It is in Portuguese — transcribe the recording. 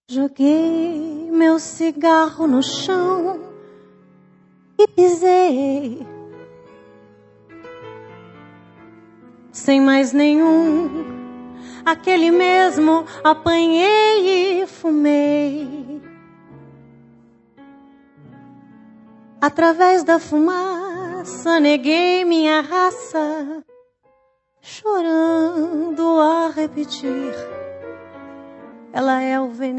Joguei meu cigarro no chão e pisei. Sem mais nenhum, aquele mesmo apanhei e fumei. Através da fumaça neguei minha raça, chorando a repetir: ela é o veneno.